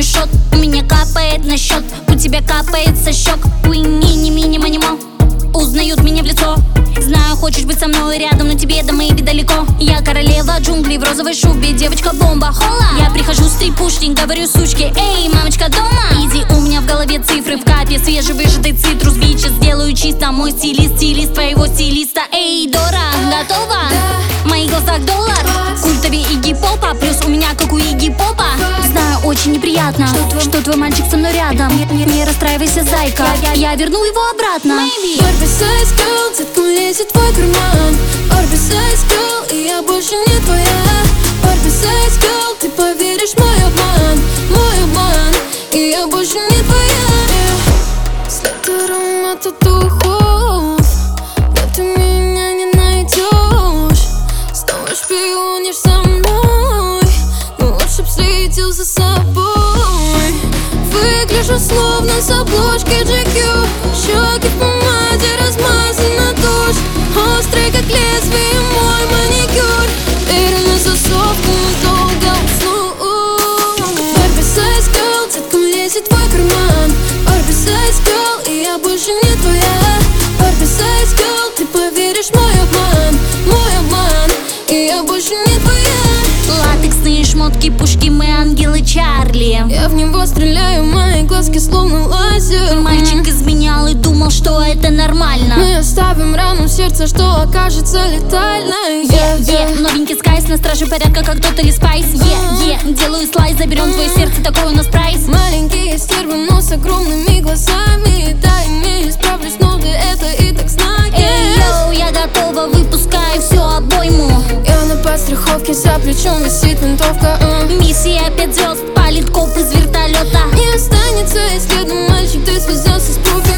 шот, у меня капает на счет, у тебя капает со щек. Уини, мини, манимо, узнают меня в лицо. Знаю, хочешь быть со мной рядом, но тебе до моей далеко. Я королева джунглей в розовой шубе, девочка-бомба, хола. Я прихожу с трипушник, говорю сучке: эй, мамочка дома? Иди, у меня в голове цифры, в капе свежевыжатый цитрус. Бичес сделаю чисто, мой стилист, стилист твоего стилиста. Эй, Дора, готова? Да. В моих глазах доллар, культовее Игги Попа, плюс у меня как у Игги Попа. Знаю, очень неприятно, что твой мальчик со мной рядом. Не расстраивайся, зайка, я верну его обратно. Oversize girl, детка лезет в твой карман. Oversize girl, и я больше не твоя. Oversize girl, ты поверишь в мой обман, и я больше не твоя. След аромата духов, да ты меня не найдешь. Снова шпионишь за мной, но лучше б следил за собой. Выгляжу словно с обложки GQ, щеки в помаде размазана тушь, острый как лезвие мой маникюр. Дверь на засовку, долго усну. Oversize girl, детка лезет в твой карман. Oversize girl, и я больше не твоя. Oversize girl, ты поверишь в мой обман, и я больше не твоя. Латексные шмотки, пушки, мы ангелы Чарли. Я в него стреляю, мои глазки словно лазер. Мальчик изменял и думал, что это нормально. Мы оставим рану в сердце, что окажется летальной. Новенький скайс, на страже порядка, как тот или спайс. Делаю слайс, заберем твое сердце, такой у нас прайс. Маленькие стервы, но с огромными глазами. Да, не исправлюсь, но ты это и так знаешь. Эй, йоу, я готова, выпускаю всю обойму. Я на подстраховке, за плечом висит винтовка. Миссия 5 звезд, палит коп из вертолета. Не останется, если один мальчик, ты связался с профи.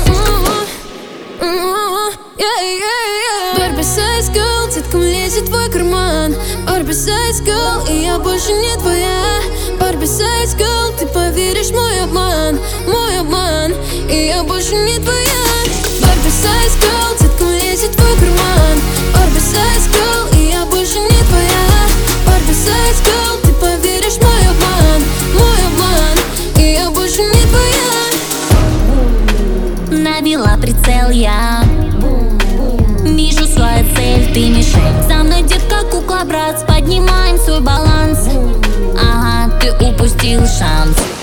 Oversize girl, детка лезет в твой карман. Oversize girl, и я больше не твоя. Oversize girl, ты поверишь в мой обман, и я больше не твоя. Oversize girl, детка лезет в твой карман. Oversize girl, и я больше не твоя. Oversize girl, ты поверишь в мой обман, и я больше не твоя. Навела прицел я, вижу свою цель, ты мишень. Со мной, детка, кукла, брат, поднимаем свой баланс. Ага, ты упустил шанс.